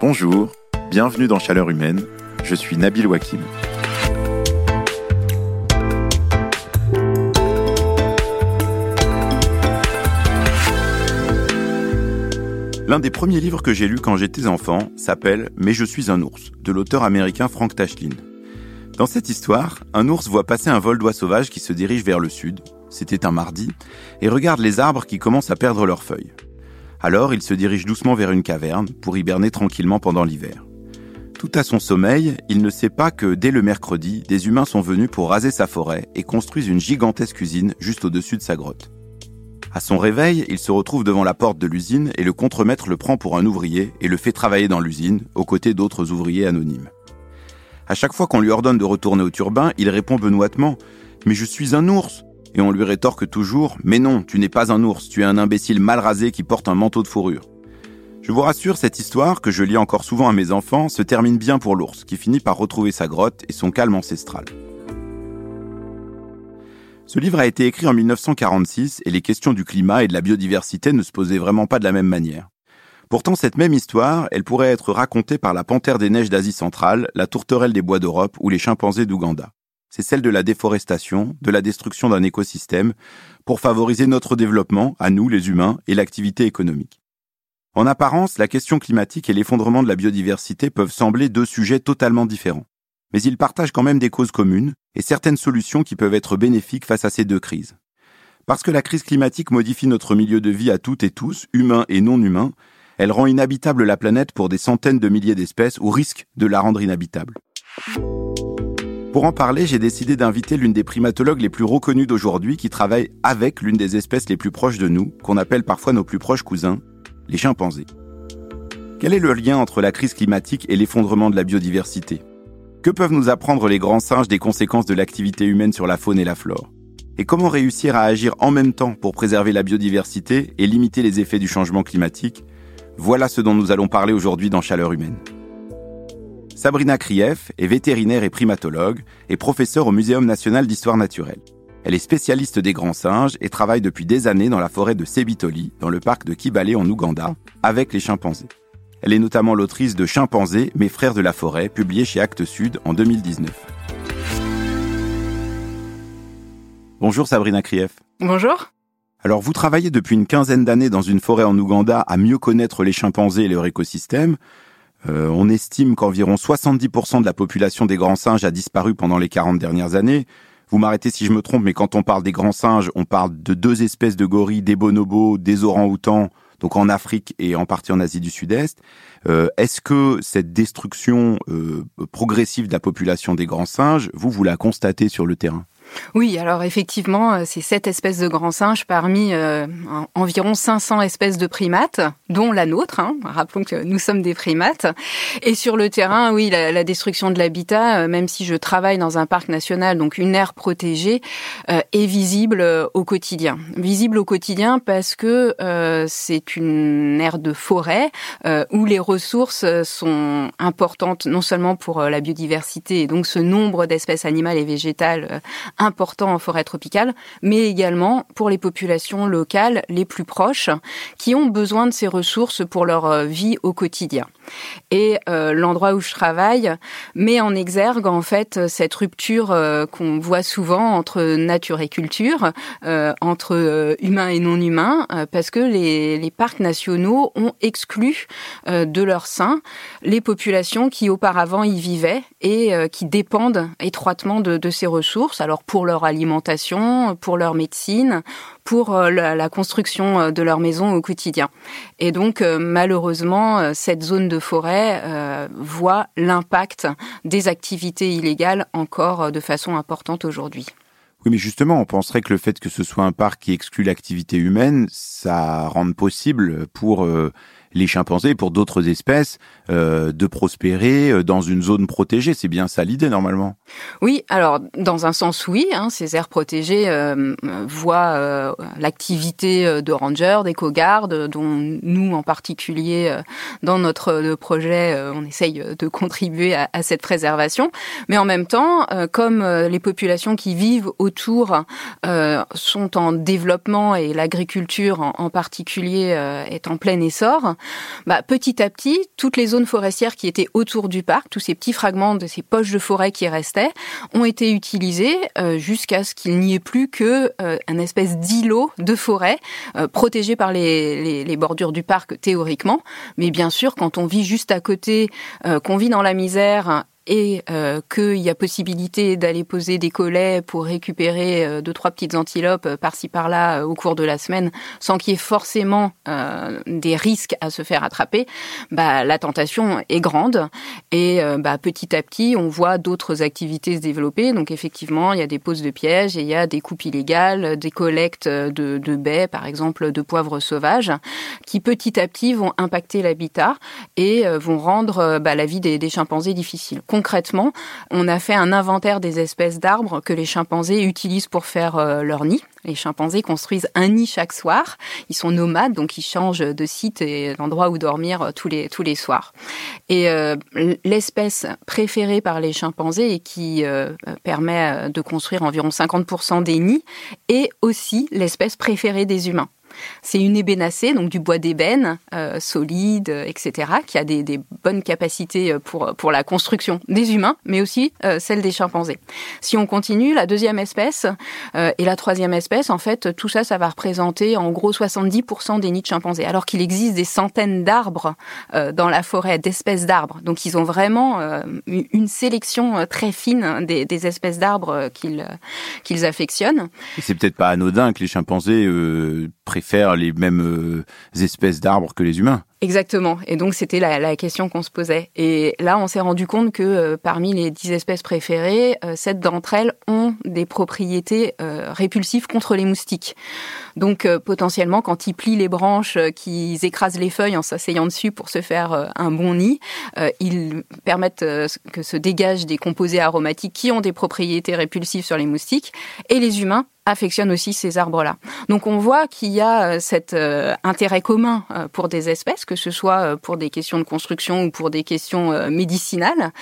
Bonjour, bienvenue dans Chaleur Humaine, je suis Nabil Wakim. L'un des premiers livres que j'ai lus quand j'étais enfant s'appelle « Mais je suis un ours » de l'auteur américain Frank Tashlin. Dans cette histoire, un ours voit passer un vol d'oies sauvages qui se dirige vers le sud, c'était un mardi, et regarde les arbres qui commencent à perdre leurs feuilles. Alors, il se dirige doucement vers une caverne pour hiberner tranquillement pendant l'hiver. Tout à son sommeil, il ne sait pas que dès le mercredi, des humains sont venus pour raser sa forêt et construisent une gigantesque usine juste au-dessus de sa grotte. À son réveil, il se retrouve devant la porte de l'usine et le contremaître le prend pour un ouvrier et le fait travailler dans l'usine, aux côtés d'autres ouvriers anonymes. À chaque fois qu'on lui ordonne de retourner au turbin, il répond benoîtement « Mais je suis un ours !» Et on lui rétorque toujours « Mais non, tu n'es pas un ours, tu es un imbécile mal rasé qui porte un manteau de fourrure. » Je vous rassure, cette histoire, que je lis encore souvent à mes enfants, se termine bien pour l'ours, qui finit par retrouver sa grotte et son calme ancestral. Ce livre a été écrit en 1946 et les questions du climat et de la biodiversité ne se posaient vraiment pas de la même manière. Pourtant, cette même histoire, elle pourrait être racontée par la panthère des neiges d'Asie centrale, la tourterelle des bois d'Europe ou les chimpanzés d'Ouganda. C'est celle de la déforestation, de la destruction d'un écosystème, pour favoriser notre développement, à nous les humains, et l'activité économique. En apparence, la question climatique et l'effondrement de la biodiversité peuvent sembler deux sujets totalement différents. Mais ils partagent quand même des causes communes et certaines solutions qui peuvent être bénéfiques face à ces deux crises. Parce que la crise climatique modifie notre milieu de vie à toutes et tous, humains et non humains, elle rend inhabitable la planète pour des centaines de milliers d'espèces ou risque de la rendre inhabitable. Pour en parler, j'ai décidé d'inviter l'une des primatologues les plus reconnues d'aujourd'hui qui travaille avec l'une des espèces les plus proches de nous, qu'on appelle parfois nos plus proches cousins, les chimpanzés. Quel est le lien entre la crise climatique et l'effondrement de la biodiversité ? Que peuvent nous apprendre les grands singes des conséquences de l'activité humaine sur la faune et la flore ? Et comment réussir à agir en même temps pour préserver la biodiversité et limiter les effets du changement climatique ? Voilà ce dont nous allons parler aujourd'hui dans Chaleur Humaine. Sabrina Krief est vétérinaire et primatologue et professeure au Muséum national d'histoire naturelle. Elle est spécialiste des grands singes et travaille depuis des années dans la forêt de Sebitoli, dans le parc de Kibale en Ouganda, avec les chimpanzés. Elle est notamment l'autrice de Chimpanzés, mes frères de la forêt, publié chez Actes Sud en 2019. Bonjour Sabrina Krief. Bonjour. Alors vous travaillez depuis une quinzaine d'années dans une forêt en Ouganda à mieux connaître les chimpanzés et leur écosystème. On estime qu'environ 70% de la population des grands singes a disparu pendant les 40 dernières années. Vous m'arrêtez si je me trompe, mais quand on parle des grands singes, on parle de deux espèces de gorilles, des bonobos, des orang-outans, donc en Afrique et en partie en Asie du Sud-Est. Est-ce que cette destruction progressive de la population des grands singes, vous la constatez sur le terrain ? Oui, alors effectivement, c'est 7 espèces de grands singes parmi environ 500 espèces de primates, dont la nôtre. Rappelons que nous sommes des primates. Et sur le terrain, oui, la destruction de l'habitat, même si je travaille dans un parc national, donc une aire protégée, est visible au quotidien. Visible au quotidien parce que c'est une aire de forêt où les ressources sont importantes, non seulement pour la biodiversité et donc ce nombre d'espèces animales et végétales important en forêt tropicale, mais également pour les populations locales les plus proches qui ont besoin de ces ressources pour leur vie au quotidien. Et l'endroit où je travaille met en exergue en fait cette rupture qu'on voit souvent entre nature et culture, entre humains et non humains, parce que les parcs nationaux ont exclu de leur sein les populations qui auparavant y vivaient et qui dépendent étroitement de ces ressources, alors pour leur alimentation, pour leur médecine, pour la construction de leur maison au quotidien. Et donc, malheureusement, cette zone de forêt voit l'impact des activités illégales encore de façon importante aujourd'hui. Oui, mais justement, on penserait que le fait que ce soit un parc qui exclut l'activité humaine, ça rende possible pour les chimpanzés et pour d'autres espèces de prospérer dans une zone protégée. C'est bien ça l'idée, normalement. Oui, alors dans un sens, oui. Ces aires protégées voient l'activité de rangers, d'éco-gardes, dont nous, en particulier, dans notre projet, on essaye de contribuer à cette préservation. Mais en même temps, comme les populations qui vivent autour sont en développement et l'agriculture en particulier est en plein essor, Petit à petit, toutes les zones forestières qui étaient autour du parc, tous ces petits fragments de ces poches de forêt qui restaient, ont été utilisés jusqu'à ce qu'il n'y ait plus que un espèce d'îlot de forêt protégé par les bordures du parc théoriquement. Mais bien sûr, quand on vit juste à côté, qu'on vit dans la misère et qu'il y a possibilité d'aller poser des collets pour récupérer 2-3 petites antilopes par-ci par-là au cours de la semaine, sans qu'il y ait forcément des risques à se faire attraper, la tentation est grande. Et petit à petit, on voit d'autres activités se développer. Donc effectivement, il y a des poses de pièges et il y a des coupes illégales, des collectes de baies, par exemple de poivre sauvage, qui petit à petit vont impacter l'habitat et vont rendre la vie des chimpanzés difficile. Concrètement, on a fait un inventaire des espèces d'arbres que les chimpanzés utilisent pour faire leur nid. Les chimpanzés construisent un nid chaque soir. Ils sont nomades, donc ils changent de site et d'endroit où dormir tous les soirs. Et l'espèce préférée par les chimpanzés et qui permet de construire environ 50% des nids est aussi l'espèce préférée des humains. C'est une ébénacée, donc du bois d'ébène, solide, etc., qui a des bonnes capacités pour la construction des humains, mais aussi celle des chimpanzés. Si on continue, la deuxième espèce et la troisième espèce, en fait, tout ça, ça va représenter en gros 70% des nids de chimpanzés, alors qu'il existe des centaines d'arbres dans la forêt, d'espèces d'arbres. Donc, ils ont vraiment une sélection très fine des espèces d'arbres qu'ils affectionnent. Et c'est peut-être pas anodin que les chimpanzés préfèrent les mêmes espèces d'arbres que les humains. Exactement. Et donc, c'était la question qu'on se posait. Et là, on s'est rendu compte que parmi les 10 espèces préférées, 7 d'entre elles ont des propriétés répulsives contre les moustiques. Donc, potentiellement, quand ils plient les branches, qu'ils écrasent les feuilles en s'asseyant dessus pour se faire un bon nid, ils permettent que se dégagent des composés aromatiques qui ont des propriétés répulsives sur les moustiques. Et les humains affectionnent aussi ces arbres-là. Donc, on voit qu'il y a cet intérêt commun pour des espèces, que ce soit pour des questions de construction ou pour des questions médicinales.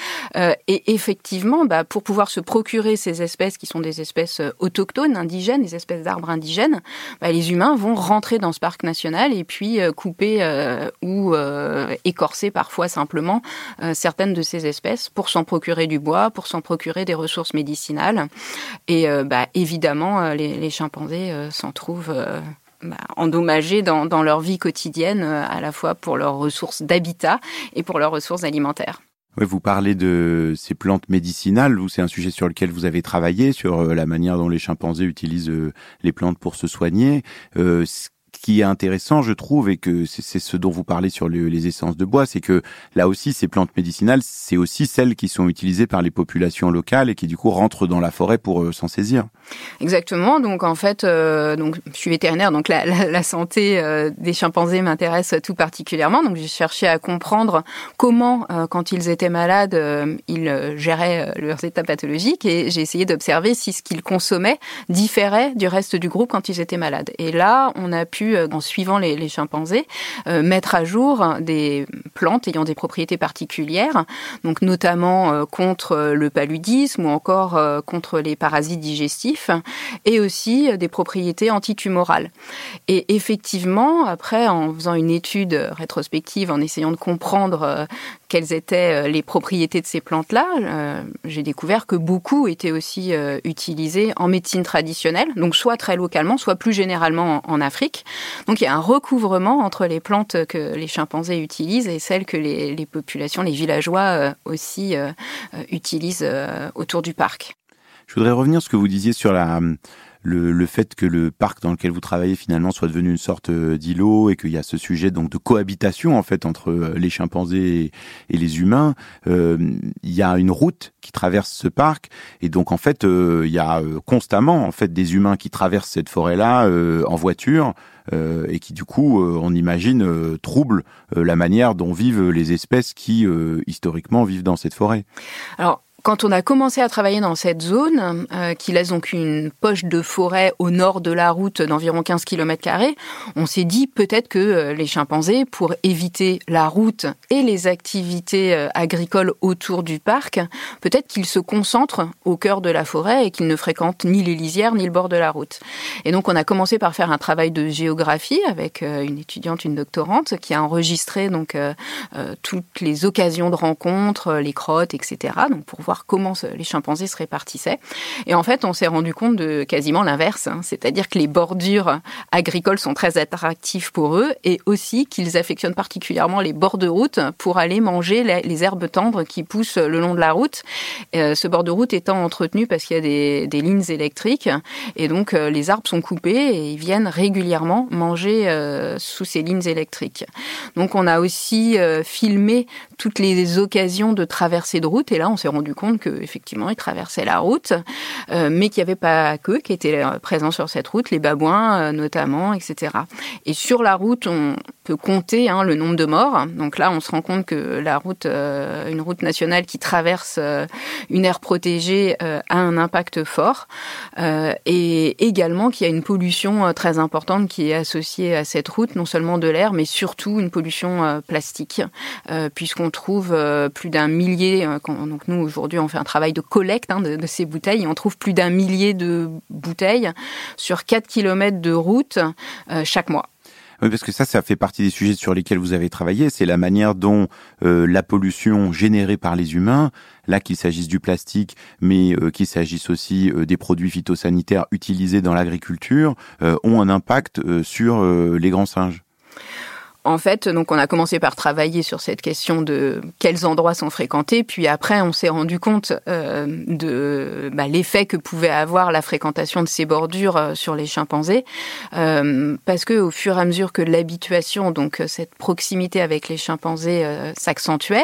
Et effectivement, pour pouvoir se procurer ces espèces qui sont des espèces autochtones, indigènes, des espèces d'arbres indigènes, les humains vont rentrer dans ce parc national et puis couper ou écorcer parfois simplement certaines de ces espèces pour s'en procurer du bois, pour s'en procurer des ressources médicinales. Et évidemment, les chimpanzés s'en trouvent endommagés dans leur vie quotidienne, à la fois pour leurs ressources d'habitat et pour leurs ressources alimentaires. Ouais, vous parlez de ces plantes médicinales. C'est un sujet sur lequel vous avez travaillé, sur la manière dont les chimpanzés utilisent les plantes pour se soigner. Ce qui est intéressant, je trouve, et que c'est ce dont vous parlez sur les essences de bois, c'est que là aussi, ces plantes médicinales, c'est aussi celles qui sont utilisées par les populations locales et qui, du coup, rentrent dans la forêt pour s'en saisir. Exactement. Donc, en fait, je suis vétérinaire, donc la santé des chimpanzés m'intéresse tout particulièrement. Donc, j'ai cherché à comprendre comment, quand ils étaient malades, ils géraient leurs états pathologiques, et j'ai essayé d'observer si ce qu'ils consommaient différait du reste du groupe quand ils étaient malades. Et là, on a pu, en suivant les chimpanzés, mettre à jour des plantes ayant des propriétés particulières, donc notamment contre le paludisme ou encore contre les parasites digestifs, et aussi des propriétés antitumorales. Et effectivement, après, en faisant une étude rétrospective, en essayant de comprendre quelles étaient les propriétés de ces plantes-là, j'ai découvert que beaucoup étaient aussi utilisées en médecine traditionnelle, donc soit très localement, soit plus généralement en Afrique. Donc il y a un recouvrement entre les plantes que les chimpanzés utilisent et celles que les populations, les villageois aussi utilisent autour du parc. Je voudrais revenir sur ce que vous disiez sur le fait que le parc dans lequel vous travaillez finalement soit devenu une sorte d'îlot et qu'il y a ce sujet donc de cohabitation en fait entre les chimpanzés et les humains. Il y a une route qui traverse ce parc et donc en fait il y a constamment en fait des humains qui traversent cette forêt-là en voiture et qui du coup on imagine troublent la manière dont vivent les espèces qui historiquement vivent dans cette forêt. Alors Quand on a commencé à travailler dans cette zone, qui laisse donc une poche de forêt au nord de la route d'environ 15 km², on s'est dit peut-être que les chimpanzés, pour éviter la route et les activités agricoles autour du parc, peut-être qu'ils se concentrent au cœur de la forêt et qu'ils ne fréquentent ni les lisières ni le bord de la route. Et donc on a commencé par faire un travail de géographie avec une étudiante, une doctorante, qui a enregistré donc toutes les occasions de rencontres, les crottes, etc. Donc pour voir comment les chimpanzés se répartissaient. Et en fait, on s'est rendu compte de quasiment l'inverse, c'est-à-dire que les bordures agricoles sont très attractives pour eux et aussi qu'ils affectionnent particulièrement les bords de route pour aller manger les herbes tendres qui poussent le long de la route. Ce bord de route étant entretenu parce qu'il y a des lignes électriques et donc les arbres sont coupés et ils viennent régulièrement manger sous ces lignes électriques. Donc on a aussi filmé toutes les occasions de traversée de route et là on s'est rendu compte qu'effectivement, ils traversaient la route, mais qu'il n'y avait pas qu'eux qui étaient présents sur cette route, les babouins notamment, etc. Et sur la route, on peut compter le nombre de morts. Donc là, on se rend compte que la route, une route nationale qui traverse une aire protégée a un impact fort. Et également qu'il y a une pollution très importante qui est associée à cette route, non seulement de l'air, mais surtout une pollution plastique, puisqu'on trouve plus d'un millier, donc nous aujourd'hui on fait un travail de collecte de ces bouteilles et on trouve plus d'1 millier de bouteilles sur 4 km de route chaque mois. Oui, parce que ça fait partie des sujets sur lesquels vous avez travaillé, c'est la manière dont la pollution générée par les humains, là qu'il s'agisse du plastique, mais qu'il s'agisse aussi des produits phytosanitaires utilisés dans l'agriculture, ont un impact sur les grands singes. En fait, donc on a commencé par travailler sur cette question de quels endroits sont fréquentés, puis après on s'est rendu compte de l'effet que pouvait avoir la fréquentation de ces bordures sur les chimpanzés, parce que au fur et à mesure que l'habituation, donc cette proximité avec les chimpanzés s'accentuait,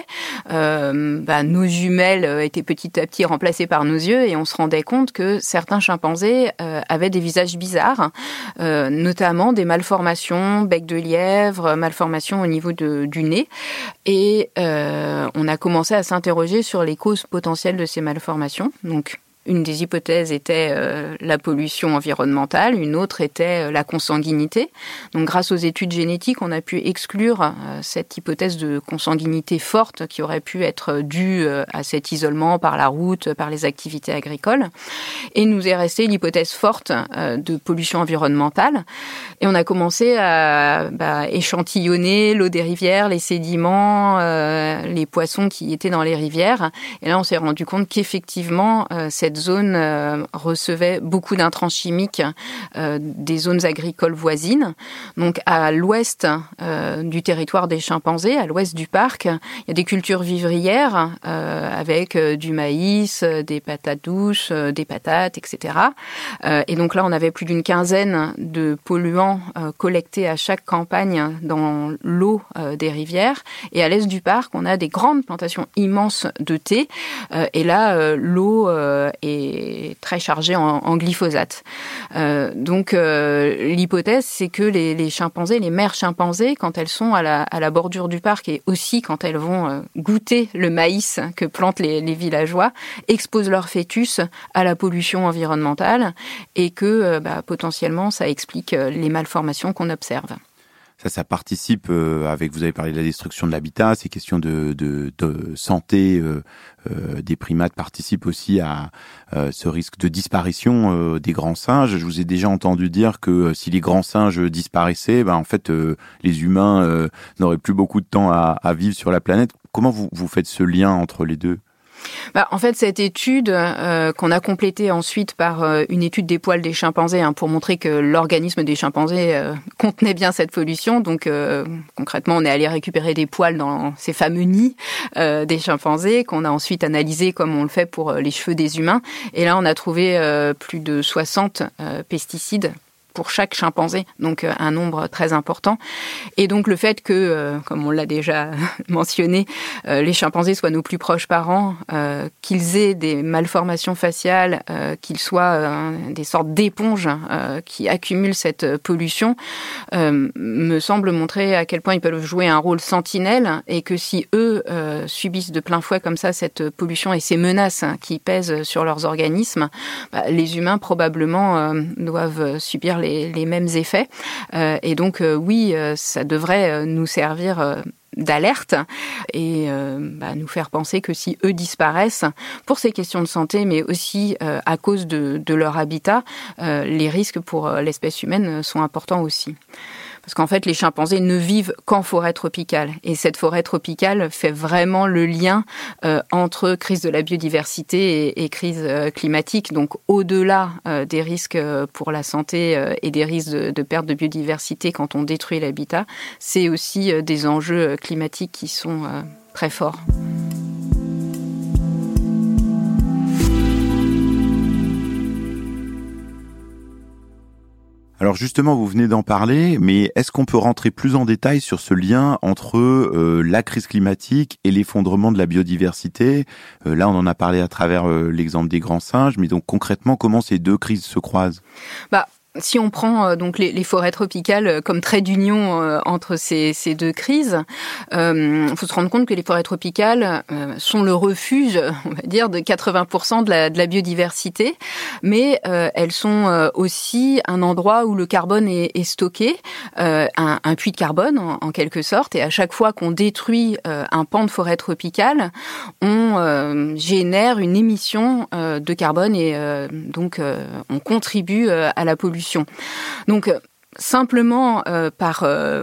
nos jumelles étaient petit à petit remplacées par nos yeux et on se rendait compte que certains chimpanzés avaient des visages bizarres, notamment des malformations, bec de lièvre, malformations au niveau du nez. Et on a commencé à s'interroger sur les causes potentielles de ces malformations. Donc, une des hypothèses était la pollution environnementale, une autre était la consanguinité. Donc grâce aux études génétiques, on a pu exclure cette hypothèse de consanguinité forte qui aurait pu être due à cet isolement par la route, par les activités agricoles. Et il nous est resté l'hypothèse forte de pollution environnementale. Et on a commencé à échantillonner l'eau des rivières, les sédiments, les poissons qui étaient dans les rivières. Et là, on s'est rendu compte qu'effectivement, cette zone recevait beaucoup d'intrants chimiques des zones agricoles voisines. Donc à l'ouest du territoire des chimpanzés, à l'ouest du parc, il y a des cultures vivrières avec du maïs, des patates douces, des patates, etc. Et donc là, on avait plus d'une quinzaine de polluants collectés à chaque campagne dans l'eau des rivières. Et à l'est du parc, on a des grandes plantations immenses de thé. Et là, l'eau est très chargée en glyphosate. Donc l'hypothèse, c'est que les chimpanzés, les mères chimpanzés, quand elles sont à la bordure du parc et aussi quand elles vont goûter le maïs que plantent les villageois, exposent leurs fœtus à la pollution environnementale et que potentiellement ça explique les malformations qu'on observe. Ça participe, vous avez parlé de la destruction de l'habitat, ces questions de santé des primates participent aussi à ce risque de disparition des grands singes. Je vous ai déjà entendu dire que si les grands singes disparaissaient, en fait, les humains n'auraient plus beaucoup de temps à vivre sur la planète. Comment vous faites ce lien entre les deux ? En fait, cette étude qu'on a complétée ensuite par une étude des poils des chimpanzés pour montrer que l'organisme des chimpanzés contenait bien cette pollution. Donc, concrètement, on est allé récupérer des poils dans ces fameux nids des chimpanzés qu'on a ensuite analysés comme on le fait pour les cheveux des humains. Et là, on a trouvé plus de 60 pesticides pour chaque chimpanzé, donc un nombre très important. Et donc le fait que, comme on l'a déjà mentionné, les chimpanzés soient nos plus proches parents, qu'ils aient des malformations faciales, qu'ils soient des sortes d'éponges qui accumulent cette pollution, me semble montrer à quel point ils peuvent jouer un rôle sentinelle, et que si eux subissent de plein fouet comme ça cette pollution et ces menaces qui pèsent sur leurs organismes, les humains probablement doivent subir les mêmes effets. Et donc oui, ça devrait nous servir d'alerte et nous faire penser que si eux disparaissent pour ces questions de santé, mais aussi à cause de leur habitat, les risques pour l'espèce humaine sont importants aussi. Parce qu'en fait, les chimpanzés ne vivent qu'en forêt tropicale. Et cette forêt tropicale fait vraiment le lien entre crise de la biodiversité et crise climatique. Donc, au-delà des risques pour la santé et des risques de perte de biodiversité quand on détruit l'habitat, c'est aussi des enjeux climatiques qui sont très forts. Alors justement, vous venez d'en parler, mais est-ce qu'on peut rentrer plus en détail sur ce lien entre la crise climatique et l'effondrement de la biodiversité ? Là, on en a parlé à travers l'exemple des grands singes, mais donc concrètement, comment ces deux crises se croisent ? Si on prend donc les forêts tropicales comme trait d'union entre ces deux crises, faut se rendre compte que les forêts tropicales sont le refuge, on va dire, de 80% de la biodiversité, mais elles sont aussi un endroit où le carbone est stocké, un puits de carbone en quelque sorte, et à chaque fois qu'on détruit un pan de forêt tropicale, on génère une émission de carbone et donc on contribue à la pollution. Donc, simplement par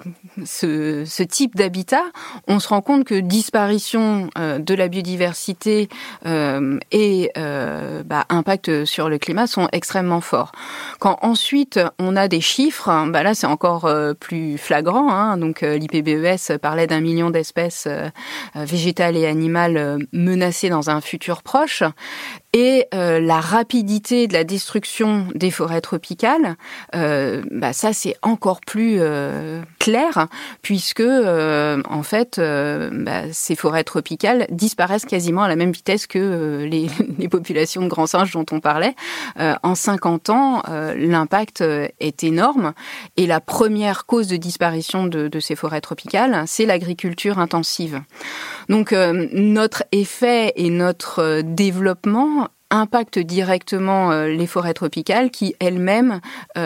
ce type d'habitat, on se rend compte que disparition de la biodiversité et impact sur le climat sont extrêmement forts. Quand ensuite on a des chiffres, là c'est encore plus flagrant. Donc l'IPBES parlait d'1 million d'espèces végétales et animales menacées dans un futur proche. Et la rapidité de la destruction des forêts tropicales, ça c'est encore plus clair, puisque en fait ces forêts tropicales disparaissent quasiment à la même vitesse que les populations de grands singes dont on parlait. En 50 ans, l'impact est énorme, et la première cause de disparition de ces forêts tropicales, c'est l'agriculture intensive. Donc notre effet et notre développement impactent directement les forêts tropicales qui elles-mêmes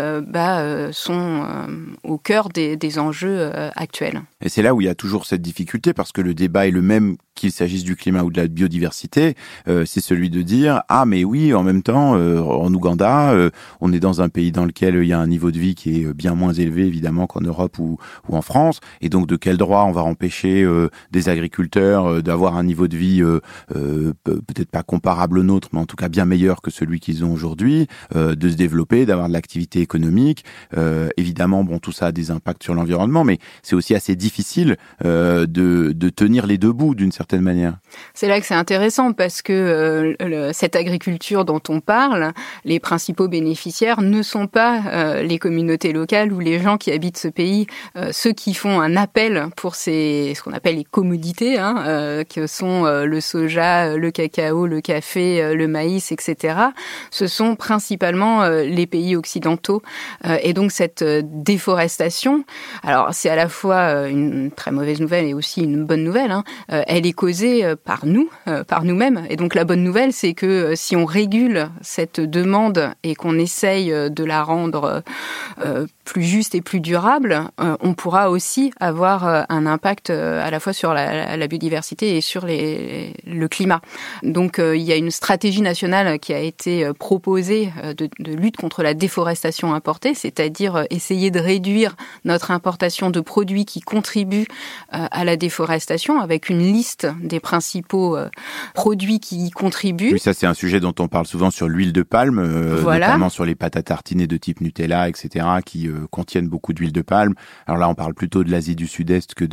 sont au cœur des enjeux actuels. Et c'est là où il y a toujours cette difficulté, parce que le débat est le même qu'il s'agisse du climat ou de la biodiversité, c'est celui de dire « Ah mais oui, en même temps, en Ouganda, on est dans un pays dans lequel il y a un niveau de vie qui est bien moins élevé évidemment qu'en Europe ou en France, et donc de quel droit on va empêcher des agriculteurs d'avoir un niveau de vie peut-être pas comparable au nôtre, mais en tout cas bien meilleur que celui qu'ils ont aujourd'hui, de se développer, d'avoir de l'activité économique. Évidemment, tout ça a des impacts sur l'environnement, mais c'est aussi assez difficile de tenir les deux bouts d'une certaine manière. C'est là que c'est intéressant, parce que cette agriculture dont on parle, les principaux bénéficiaires ne sont pas les communautés locales ou les gens qui habitent ce pays. Ceux qui font un appel pour ce qu'on appelle les commodités, que sont le soja, le cacao, le café, le maïs, etc., ce sont principalement les pays occidentaux. Et donc cette déforestation, alors c'est à la fois une très mauvaise nouvelle et aussi une bonne nouvelle, elle est causée par nous, par nous-mêmes. Et donc la bonne nouvelle, c'est que si on régule cette demande et qu'on essaye de la rendre plus juste et plus durable, on pourra aussi avoir un impact à la fois sur la biodiversité et sur le climat. Donc il y a une stratégie nationale qui a été proposée de lutte contre la déforestation importée, c'est-à-dire essayer de réduire notre importation de produits qui contribuent à la déforestation, avec une liste des principaux produits qui y contribuent. Oui, ça c'est un sujet dont on parle souvent sur l'huile de palme, notamment sur les pâtes à tartiner de type Nutella, etc., qui contiennent beaucoup d'huile de palme. Alors là, on parle plutôt de l'Asie du Sud-Est que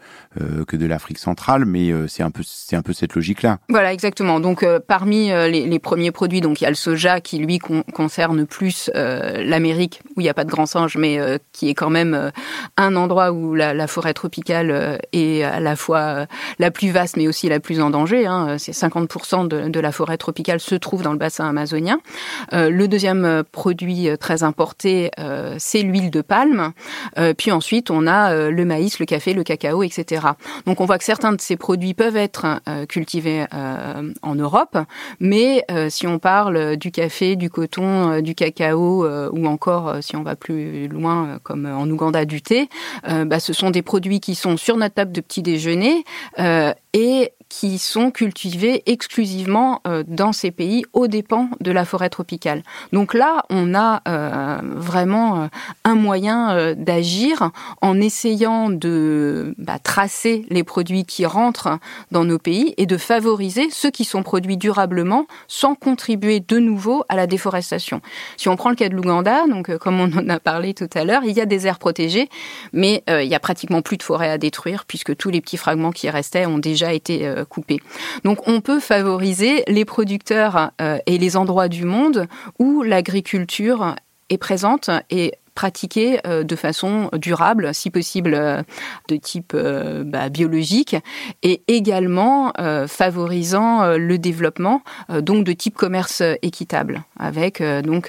de l'Afrique centrale, mais c'est un peu cette logique-là. Voilà, exactement. Donc parmi les premiers produits, donc il y a le soja qui lui concerne plus l'Amérique, où il n'y a pas de grands singes, mais qui est quand même un endroit où la forêt tropicale est à la fois la plus vaste, mais aussi la plus en danger. C'est 50% de la forêt tropicale se trouve dans le bassin amazonien. Le deuxième produit très importé, c'est l'huile de palme. Puis ensuite, on a le maïs, le café, le cacao, etc. Donc on voit que certains de ces produits peuvent être cultivés en Europe, mais si on parle du café, du coton, du cacao, ou encore, si on va plus loin, comme en Ouganda, du thé, ce sont des produits qui sont sur notre table de petit déjeuner et qui sont cultivés exclusivement dans ces pays aux dépens de la forêt tropicale. Donc là, on a vraiment un moyen d'agir en essayant de tracer les produits qui rentrent dans nos pays et de favoriser ceux qui sont produits durablement sans contribuer de nouveau à la déforestation. Si on prend le cas de l'Ouganda, donc comme on en a parlé tout à l'heure, il y a des aires protégées, mais il y a pratiquement plus de forêt à détruire puisque tous les petits fragments qui restaient ont déjà été coupés. Donc on peut favoriser les producteurs et les endroits du monde où l'agriculture est présente et pratiquée de façon durable, si possible de type biologique, et également favorisant le développement donc de type commerce équitable, avec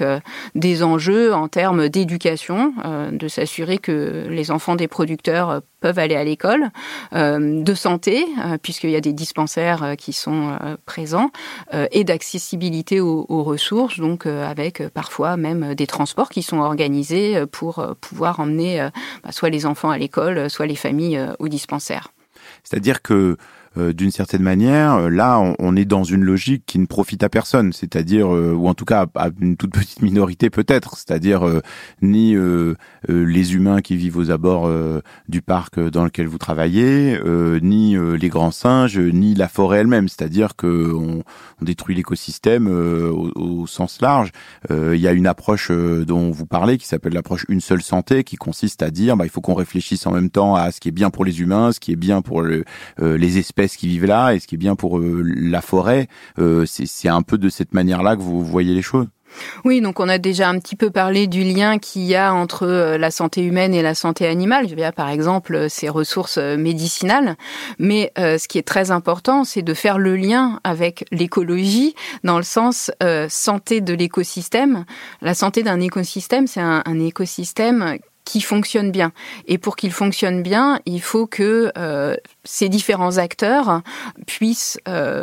des enjeux en termes d'éducation, de s'assurer que les enfants des producteurs peuvent aller à l'école, de santé, puisqu'il y a des dispensaires qui sont présents, et d'accessibilité aux ressources, donc avec parfois même des transports qui sont organisés pour pouvoir emmener soit les enfants à l'école, soit les familles au dispensaire. C'est-à-dire que d'une certaine manière, là, on est dans une logique qui ne profite à personne, c'est-à-dire, ou en tout cas à une toute petite minorité peut-être, c'est-à-dire ni les humains qui vivent aux abords du parc dans lequel vous travaillez, ni les grands singes, ni la forêt elle-même, c'est-à-dire que on détruit l'écosystème au sens large. Il y a une approche dont vous parlez qui s'appelle l'approche une seule santé, qui consiste à dire il faut qu'on réfléchisse en même temps à ce qui est bien pour les humains, ce qui est bien pour les espèces qui vivent là et ce qui est bien pour la forêt. C'est un peu de cette manière-là que vous voyez les choses. Oui, donc on a déjà un petit peu parlé du lien qu'il y a entre la santé humaine et la santé animale. Il y a par exemple ces ressources médicinales, mais ce qui est très important, c'est de faire le lien avec l'écologie dans le sens santé de l'écosystème. La santé d'un écosystème, c'est un écosystème qui fonctionne bien. Et pour qu'il fonctionne bien, il faut que ces différents acteurs puissent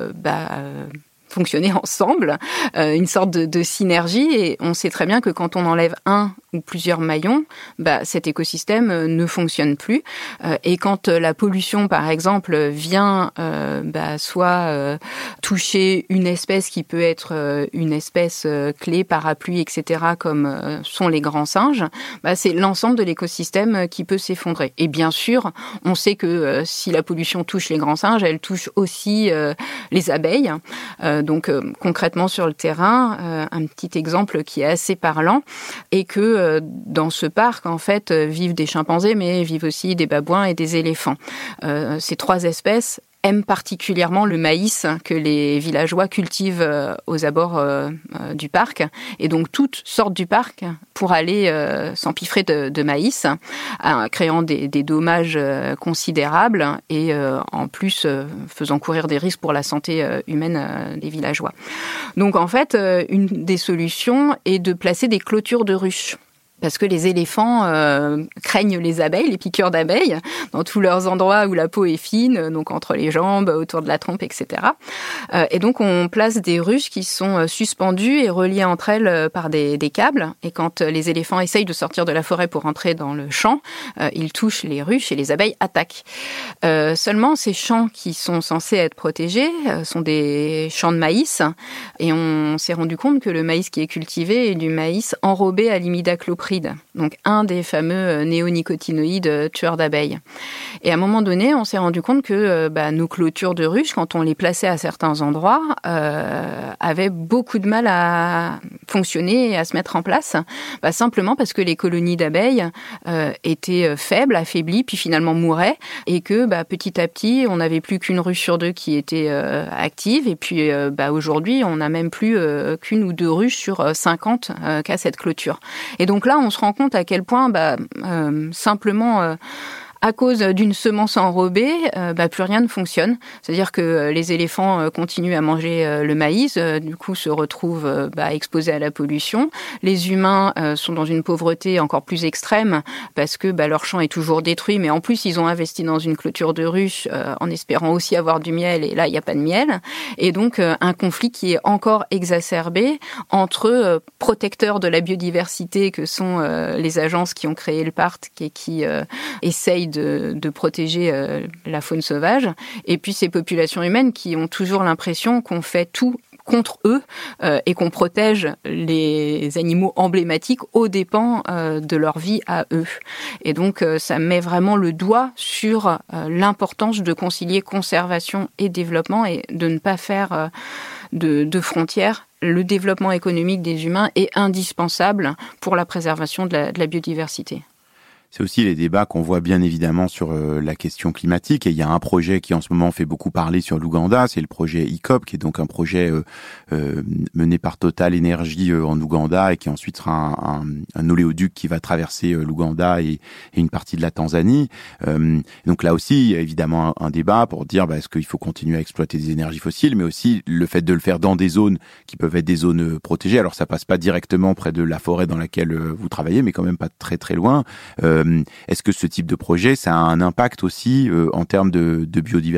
fonctionner ensemble, une sorte de synergie. Et on sait très bien que quand on enlève un ou plusieurs maillons, cet écosystème ne fonctionne plus. Et quand la pollution, par exemple, vient soit toucher une espèce qui peut être une espèce clé, parapluie, etc., comme sont les grands singes, c'est l'ensemble de l'écosystème qui peut s'effondrer. Et bien sûr, on sait que si la pollution touche les grands singes, elle touche aussi les abeilles. Donc concrètement sur le terrain, un petit exemple qui est assez parlant est que dans ce parc, en fait, vivent des chimpanzés, mais vivent aussi des babouins et des éléphants. Ces trois espèces aiment particulièrement le maïs que les villageois cultivent aux abords du parc. Et donc, toutes sortent du parc pour aller s'empiffrer de maïs, créant des dommages considérables et en plus faisant courir des risques pour la santé humaine des villageois. Donc, en fait, une des solutions est de placer des clôtures de ruches. Parce que les éléphants craignent les abeilles, les piqûres d'abeilles, dans tous leurs endroits où la peau est fine, donc entre les jambes, autour de la trompe, etc. Et donc on place des ruches qui sont suspendues et reliées entre elles par des câbles. Et quand les éléphants essayent de sortir de la forêt pour entrer dans le champ, ils touchent les ruches et les abeilles attaquent. Seulement, ces champs qui sont censés être protégés sont des champs de maïs. Et on s'est rendu compte que le maïs qui est cultivé est du maïs enrobé à l'imidacloprid. thiophride, donc un des fameux néonicotinoïdes tueurs d'abeilles. Et à un moment donné, on s'est rendu compte que nos clôtures de ruches, quand on les plaçait à certains endroits, avaient beaucoup de mal à fonctionner et à se mettre en place, simplement parce que les colonies d'abeilles étaient faibles, affaiblies, puis finalement mouraient, et que petit à petit, on n'avait plus qu'une ruche sur deux qui était active, et puis aujourd'hui, on n'a même plus qu'une ou deux ruches sur 50 qu'à cette clôture. Et donc là, on se rend compte à quel point simplement à cause d'une semence enrobée, plus rien ne fonctionne. C'est-à-dire que les éléphants continuent à manger le maïs, du coup se retrouvent exposés à la pollution. Les humains sont dans une pauvreté encore plus extrême parce que leur champ est toujours détruit, mais en plus ils ont investi dans une clôture de ruche en espérant aussi avoir du miel, et là il n'y a pas de miel. Et donc un conflit qui est encore exacerbé entre protecteurs de la biodiversité que sont les agences qui ont créé le parc et qui essayent de protéger la faune sauvage, et puis ces populations humaines qui ont toujours l'impression qu'on fait tout contre eux et qu'on protège les animaux emblématiques aux dépens de leur vie à eux. Et donc ça met vraiment le doigt sur l'importance de concilier conservation et développement et de ne pas faire de frontières. Le développement économique des humains est indispensable pour la préservation de la biodiversité. C'est aussi les débats qu'on voit bien évidemment sur la question climatique, et il y a un projet qui en ce moment fait beaucoup parler sur l'Ouganda, c'est le projet ICOP, qui est donc un projet mené par Total Energy en Ouganda, et qui ensuite sera un oléoduc qui va traverser l'Ouganda et une partie de la Tanzanie. Donc là aussi, il y a évidemment un débat pour dire est-ce qu'il faut continuer à exploiter des énergies fossiles, mais aussi le fait de le faire dans des zones qui peuvent être des zones protégées. Alors ça passe pas directement près de la forêt dans laquelle vous travaillez, mais quand même pas très très loin. Est-ce que ce type de projet, ça a un impact aussi en termes de biodiversité ?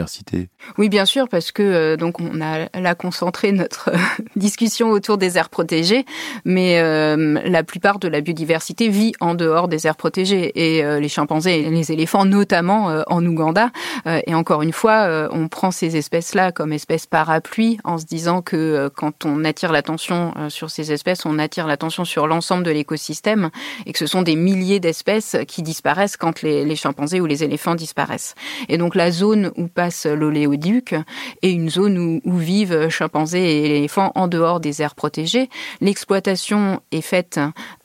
Oui, bien sûr, parce que donc on a là concentré notre discussion autour des aires protégées, mais la plupart de la biodiversité vit en dehors des aires protégées, et les chimpanzés et les éléphants, notamment en Ouganda. Et encore une fois, on prend ces espèces-là comme espèces parapluies en se disant que quand on attire l'attention sur ces espèces, on attire l'attention sur l'ensemble de l'écosystème, et que ce sont des milliers d'espèces qui disparaissent quand les chimpanzés ou les éléphants disparaissent. Et donc la zone où passe l'oléoduc est une zone où vivent chimpanzés et éléphants en dehors des aires protégées. L'exploitation est faite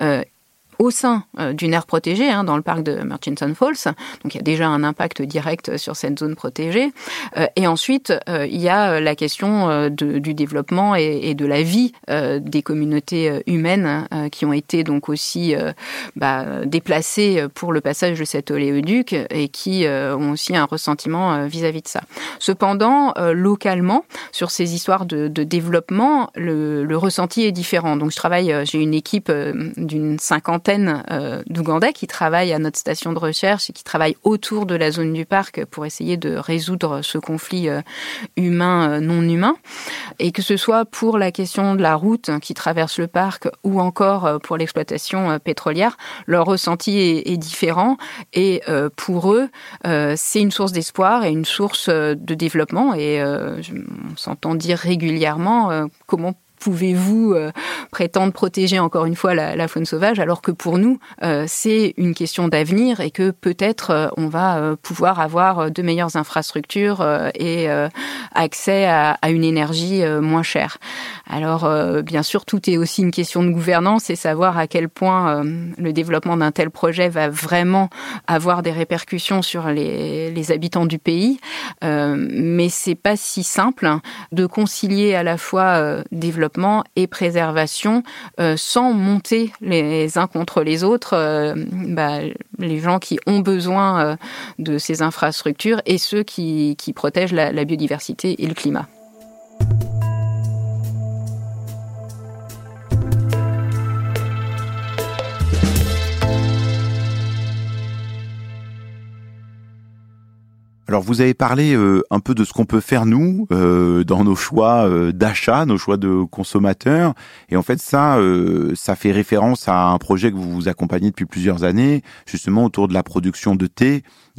au sein d'une aire protégée, dans le parc de Murchison Falls. Donc il y a déjà un impact direct sur cette zone protégée. Et ensuite, il y a la question du développement et de la vie des communautés humaines qui ont été donc aussi déplacées pour le passage de cet oléoduc et qui ont aussi un ressentiment vis-à-vis de ça. Cependant, localement, sur ces histoires de développement, le ressenti est différent. Donc j'ai une équipe d'une cinquantaine d'Ougandais qui travaillent à notre station de recherche et qui travaillent autour de la zone du parc pour essayer de résoudre ce conflit humain-non humain. Et que ce soit pour la question de la route qui traverse le parc ou encore pour l'exploitation pétrolière, leur ressenti est différent, et pour eux, c'est une source d'espoir et une source de développement, et on s'entend dire régulièrement comment pouvez-vous prétendre protéger encore une fois la faune sauvage, alors que pour nous, c'est une question d'avenir, et que peut-être on va pouvoir avoir de meilleures infrastructures et accès à une énergie moins chère. Alors, bien sûr, tout est aussi une question de gouvernance, et savoir à quel point le développement d'un tel projet va vraiment avoir des répercussions sur les habitants du pays. Mais c'est pas si simple de concilier à la fois développement et préservation sans monter les uns contre les autres les gens qui ont besoin de ces infrastructures et ceux qui protègent la biodiversité et le climat. Alors vous avez parlé un peu de ce qu'on peut faire nous dans nos choix d'achat, nos choix de consommateurs, et en fait ça fait référence à un projet que vous accompagnez depuis plusieurs années, justement autour de la production de thé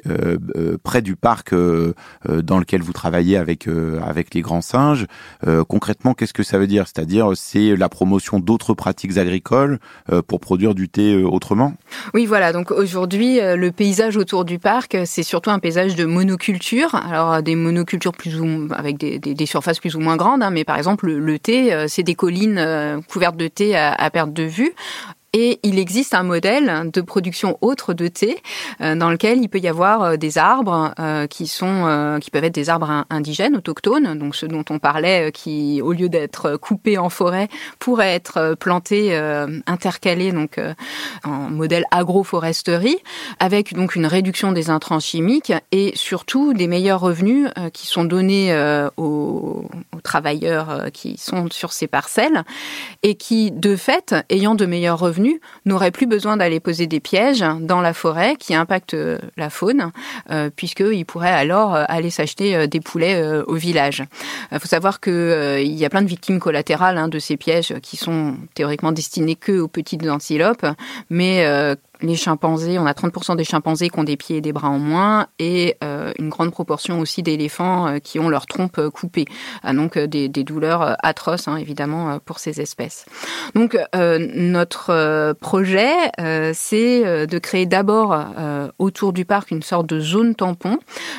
près du parc dans lequel vous travaillez avec les grands singes. Concrètement, qu'est-ce que ça veut dire ? C'est-à-dire c'est la promotion d'autres pratiques agricoles pour produire du thé autrement ? Oui, voilà. Donc aujourd'hui, le paysage autour du parc, c'est surtout un paysage de monoculture. Alors des monocultures avec des surfaces plus ou moins grandes, hein, mais par exemple le thé, c'est des collines couvertes de thé à perte de vue. Et il existe un modèle de production autre de thé dans lequel il peut y avoir des arbres qui peuvent être des arbres indigènes, autochtones, donc ceux dont on parlait, qui au lieu d'être coupés en forêt pourraient être plantés, intercalés, donc en modèle agroforesterie, avec donc une réduction des intrants chimiques et surtout des meilleurs revenus qui sont donnés aux travailleurs qui sont sur ces parcelles et qui, de fait, ayant de meilleurs revenus, n'auraient plus besoin d'aller poser des pièges dans la forêt qui impactent la faune, puisqu'ils pourraient alors aller s'acheter des poulets au village. Il faut savoir qu'il y a plein de victimes collatérales de ces pièges qui sont théoriquement destinés que aux petites antilopes, mais les chimpanzés, on a 30% des chimpanzés qui ont des pieds et des bras en moins et une grande proportion aussi d'éléphants qui ont leur trompe coupée. Donc des douleurs atroces, évidemment, pour ces espèces. Donc notre projet, c'est de créer d'abord autour du parc une sorte de zone tampon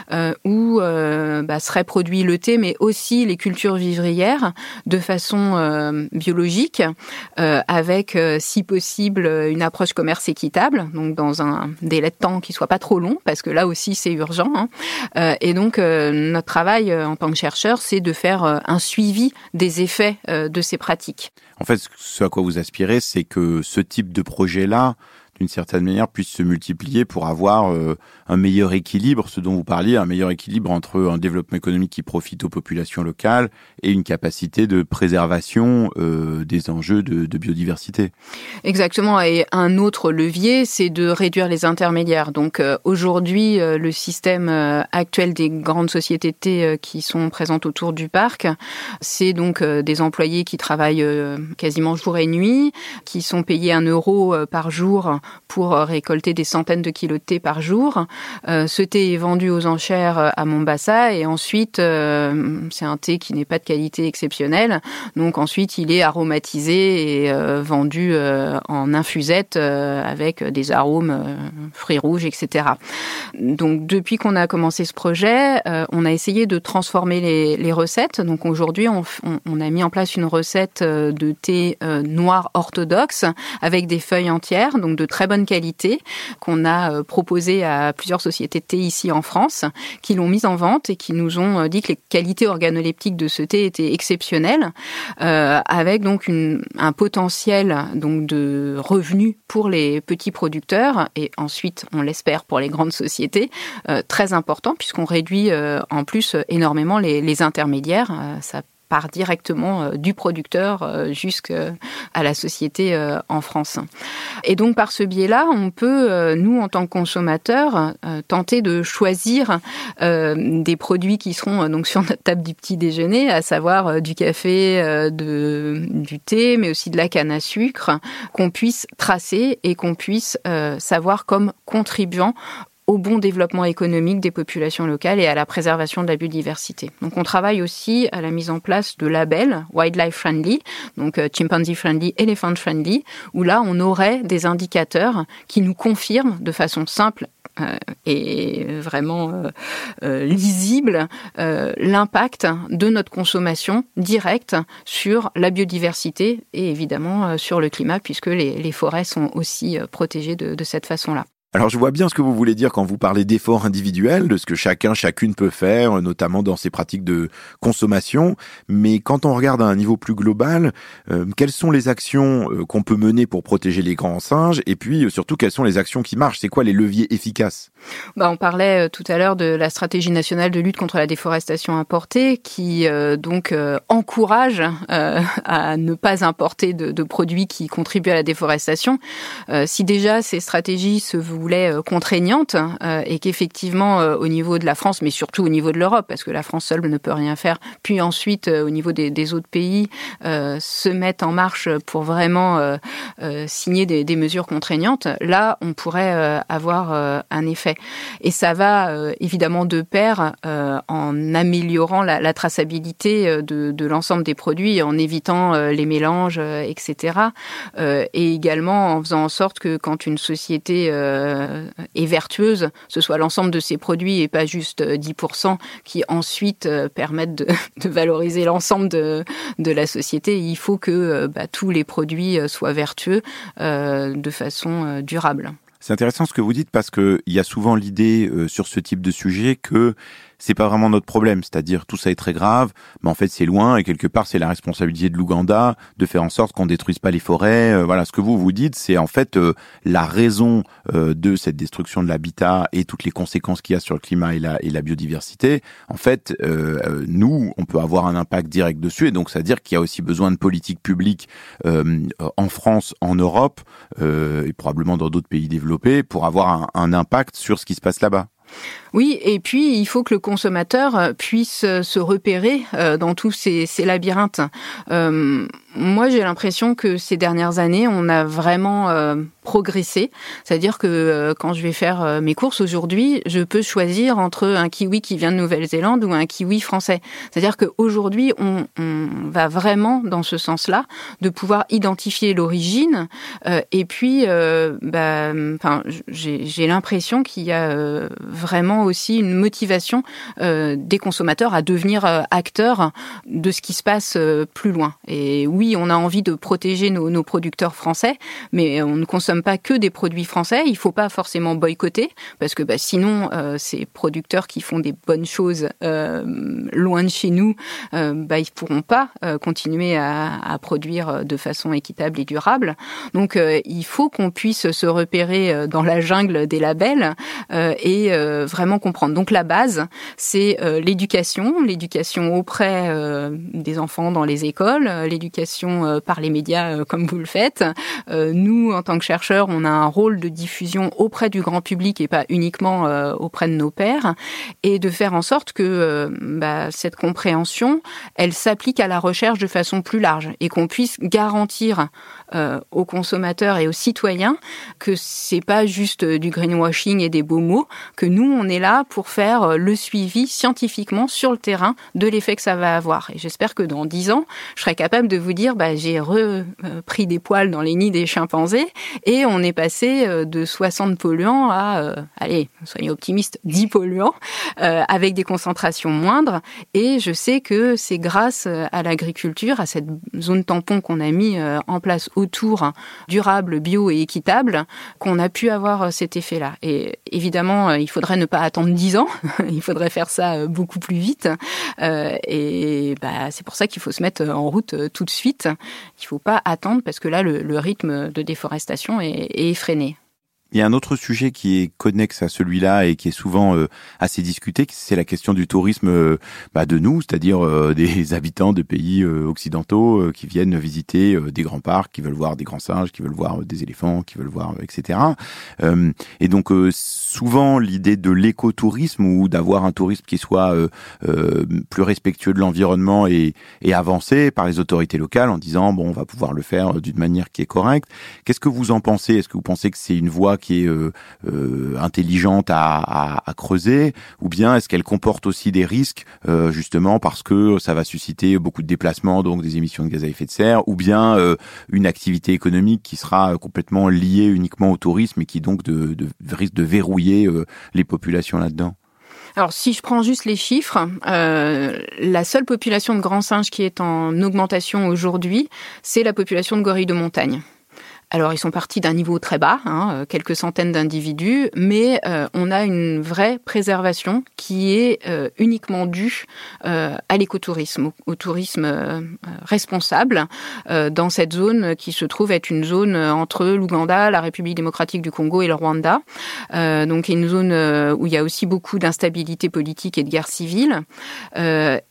où serait produit le thé, mais aussi les cultures vivrières de façon biologique, avec, si possible, une approche commerce équitable, donc dans un délai de temps qui soit pas trop long, parce que là aussi c'est urgent. Et donc notre travail en tant que chercheur, c'est de faire un suivi des effets de ces pratiques. En fait, ce à quoi vous aspirez, c'est que ce type de projet-là, d'une certaine manière, puisse se multiplier pour avoir un meilleur équilibre, ce dont vous parliez, un meilleur équilibre entre un développement économique qui profite aux populations locales et une capacité de préservation des enjeux de biodiversité. Exactement. Et un autre levier, c'est de réduire les intermédiaires. Donc aujourd'hui, le système actuel des grandes sociétés de thé qui sont présentes autour du parc, c'est donc des employés qui travaillent quasiment jour et nuit, qui sont payés 1 euro par jour pour récolter des centaines de kilos de thé par jour. Ce thé est vendu aux enchères à Mombasa et ensuite, c'est un thé qui n'est pas de qualité exceptionnelle. Donc ensuite, il est aromatisé et vendu en infusette avec des arômes, fruits rouges, etc. Donc depuis qu'on a commencé ce projet, on a essayé de transformer les recettes. Donc aujourd'hui, on a mis en place une recette de thé noir orthodoxe avec des feuilles entières, donc de très bonne qualité, qu'on a proposé à plusieurs sociétés de thé ici en France, qui l'ont mise en vente et qui nous ont dit que les qualités organoleptiques de ce thé étaient exceptionnelles, avec donc un potentiel donc de revenus pour les petits producteurs et ensuite, on l'espère, pour les grandes sociétés, très important puisqu'on réduit en plus énormément les intermédiaires. Ça part directement du producteur jusqu'à la société en France. Et donc, par ce biais-là, on peut, nous, en tant que consommateurs, tenter de choisir des produits qui seront donc sur notre table du petit déjeuner, à savoir du café, du thé, mais aussi de la canne à sucre, qu'on puisse tracer et qu'on puisse savoir comme contribuant au bon développement économique des populations locales et à la préservation de la biodiversité. Donc on travaille aussi à la mise en place de labels wildlife friendly, donc chimpanzee friendly, elephant friendly, où là on aurait des indicateurs qui nous confirment de façon simple et vraiment lisible l'impact de notre consommation directe sur la biodiversité et évidemment sur le climat, puisque les forêts sont aussi protégées de cette façon-là. Alors je vois bien ce que vous voulez dire quand vous parlez d'efforts individuels, de ce que chacune peut faire, notamment dans ses pratiques de consommation. Mais quand on regarde à un niveau plus global, quelles sont les actions qu'on peut mener pour protéger les grands singes? Et puis surtout, quelles sont les actions qui marchent? C'est quoi les leviers efficaces? On parlait tout à l'heure de la stratégie nationale de lutte contre la déforestation importée qui donc encourage à ne pas importer de produits qui contribuent à la déforestation. Si déjà ces stratégies se voulaient voulait contraignante et qu'effectivement au niveau de la France, mais surtout au niveau de l'Europe, parce que la France seule ne peut rien faire, puis ensuite au niveau des autres pays se mettent en marche pour vraiment signer des mesures contraignantes, là on pourrait avoir un effet. Et ça va évidemment de pair en améliorant la traçabilité de l'ensemble des produits, en évitant les mélanges, etc. Et également en faisant en sorte que quand une société est vertueuse, ce soit l'ensemble de ses produits et pas juste 10% qui ensuite permettent de valoriser l'ensemble de la société. Il faut que tous les produits soient vertueux de façon durable. C'est intéressant ce que vous dites parce que il y a souvent l'idée sur ce type de sujet que c'est pas vraiment notre problème, c'est-à-dire tout ça est très grave, mais en fait c'est loin et quelque part c'est la responsabilité de l'Ouganda de faire en sorte qu'on détruise pas les forêts. Voilà, ce que vous dites, c'est en fait la raison de cette destruction de l'habitat et toutes les conséquences qu'il y a sur le climat et la biodiversité. En fait, nous, on peut avoir un impact direct dessus et donc ça veut dire qu'il y a aussi besoin de politiques publiques en France, en Europe et probablement dans d'autres pays développés pour avoir un impact sur ce qui se passe là-bas. Oui, et puis il faut que le consommateur puisse se repérer dans tous ces labyrinthes. Moi, j'ai l'impression que ces dernières années, on a vraiment progressé. C'est-à-dire que quand je vais faire mes courses aujourd'hui, je peux choisir entre un kiwi qui vient de Nouvelle-Zélande ou un kiwi français. C'est-à-dire qu'aujourd'hui, on va vraiment dans ce sens-là, de pouvoir identifier l'origine. Et puis, j'ai l'impression qu'il y a vraiment aussi une motivation des consommateurs à devenir acteurs de ce qui se passe plus loin. Et oui, on a envie de protéger nos producteurs français, mais on ne consomme pas que des produits français. Il ne faut pas forcément boycotter, parce que sinon, ces producteurs qui font des bonnes choses loin de chez nous, ils ne pourront pas continuer à produire de façon équitable et durable. Donc, il faut qu'on puisse se repérer dans la jungle des labels et vraiment comprendre. Donc, la base, c'est l'éducation auprès des enfants dans les écoles, l'éducation par les médias comme vous le faites. Nous, en tant que chercheurs, on a un rôle de diffusion auprès du grand public et pas uniquement auprès de nos pairs, et de faire en sorte que cette compréhension, elle s'applique à la recherche de façon plus large et qu'on puisse garantir aux consommateurs et aux citoyens que c'est pas juste du greenwashing et des beaux mots, que nous, on est là pour faire le suivi scientifiquement sur le terrain de l'effet que ça va avoir. Et j'espère que dans 10 ans, je serai capable de vous dire, j'ai repris des poils dans les nids des chimpanzés et on est passé de 60 polluants à, allez, soyez optimistes, 10 polluants, avec des concentrations moindres. Et je sais que c'est grâce à l'agriculture, à cette zone tampon qu'on a mis en place autour, durable, bio et équitable, qu'on a pu avoir cet effet-là. Et évidemment, il faudrait ne pas attendre 10 ans, il faudrait faire ça beaucoup plus vite. C'est pour ça qu'il faut se mettre en route tout de suite. Il ne faut pas attendre parce que là, le rythme de déforestation est effréné. Il y a un autre sujet qui est connexe à celui-là et qui est souvent assez discuté, c'est la question du tourisme de nous, c'est-à-dire des habitants de pays occidentaux qui viennent visiter des grands parcs, qui veulent voir des grands singes, qui veulent voir des éléphants, qui veulent voir, etc. Et donc souvent l'idée de l'écotourisme ou d'avoir un tourisme qui soit plus respectueux de l'environnement et avancé par les autorités locales en disant on va pouvoir le faire d'une manière qui est correcte. Qu'est-ce que vous en pensez ? Est-ce que vous pensez que c'est une voie qui est intelligente à creuser, ou bien est-ce qu'elle comporte aussi des risques justement parce que ça va susciter beaucoup de déplacements, donc des émissions de gaz à effet de serre, ou bien une activité économique qui sera complètement liée uniquement au tourisme et qui donc risque de verrouiller les populations là-dedans? Alors, si je prends juste les chiffres, la seule population de grands singes qui est en augmentation aujourd'hui, c'est la population de gorilles de montagne. Alors, ils sont partis d'un niveau très bas, quelques centaines d'individus, mais on a une vraie préservation qui est uniquement due à l'écotourisme, au tourisme responsable dans cette zone qui se trouve être une zone entre l'Ouganda, la République démocratique du Congo et le Rwanda. Donc, une zone où il y a aussi beaucoup d'instabilité politique et de guerre civile.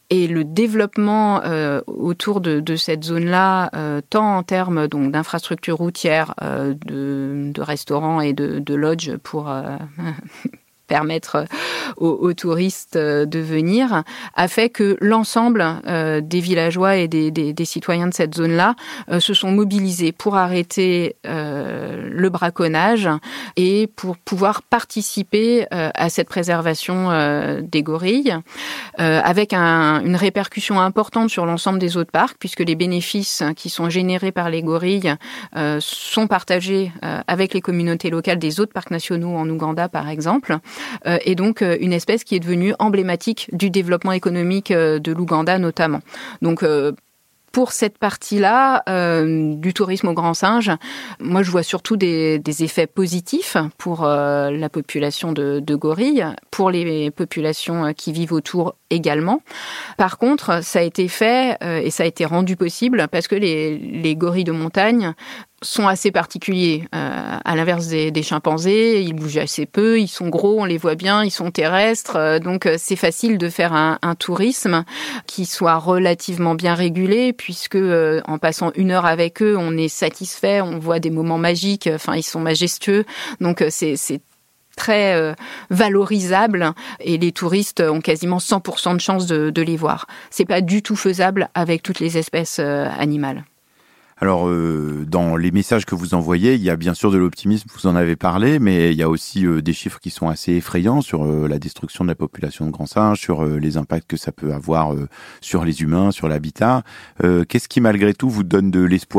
Et le développement autour de cette zone-là, tant en termes donc d'infrastructures routières, de restaurants et de lodges pour permettre aux touristes de venir, a fait que l'ensemble des villageois et des citoyens de cette zone-là se sont mobilisés pour arrêter le braconnage et pour pouvoir participer à cette préservation des gorilles, avec une répercussion importante sur l'ensemble des autres parcs, puisque les bénéfices qui sont générés par les gorilles sont partagés avec les communautés locales des autres parcs nationaux en Ouganda, par exemple. Et donc une espèce qui est devenue emblématique du développement économique de l'Ouganda notamment. Donc pour cette partie-là du tourisme au grand singe, moi je vois surtout des effets positifs pour la population de gorilles, pour les populations qui vivent autour également. Par contre, ça a été fait et ça a été rendu possible parce que les gorilles de montagne sont assez particuliers. À l'inverse des chimpanzés, ils bougent assez peu, ils sont gros, on les voit bien, ils sont terrestres. Donc c'est facile de faire un tourisme qui soit relativement bien régulé, puisque en passant 1 heure avec eux, on est satisfait, on voit des moments magiques, enfin ils sont majestueux. Donc c'est très valorisable et les touristes ont quasiment 100% de chances de les voir. C'est pas du tout faisable avec toutes les espèces animales. Alors, dans les messages que vous envoyez, il y a bien sûr de l'optimisme, vous en avez parlé, mais il y a aussi des chiffres qui sont assez effrayants sur la destruction de la population de grands singes, sur les impacts que ça peut avoir sur les humains, sur l'habitat. Qu'est-ce qui, malgré tout, vous donne de l'espoir ?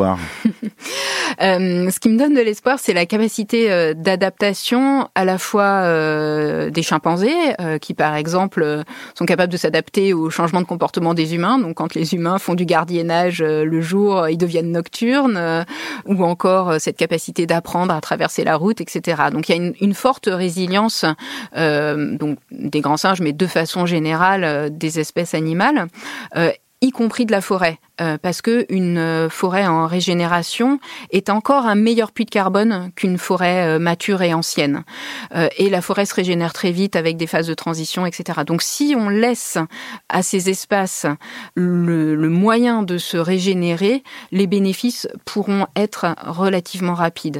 Ce qui me donne de l'espoir, c'est la capacité d'adaptation à la fois des chimpanzés, qui par exemple sont capables de s'adapter au changement de comportement des humains. Donc quand les humains font du gardiennage le jour, ils deviennent nocturnes, ou encore cette capacité d'apprendre à traverser la route, etc. Donc il y a une forte résilience donc des grands singes, mais de façon générale des espèces animales, y compris de la forêt, parce que une forêt en régénération est encore un meilleur puits de carbone qu'une forêt mature et ancienne. Et la forêt se régénère très vite avec des phases de transition, etc. Donc si on laisse à ces espaces le moyen de se régénérer, les bénéfices pourront être relativement rapides.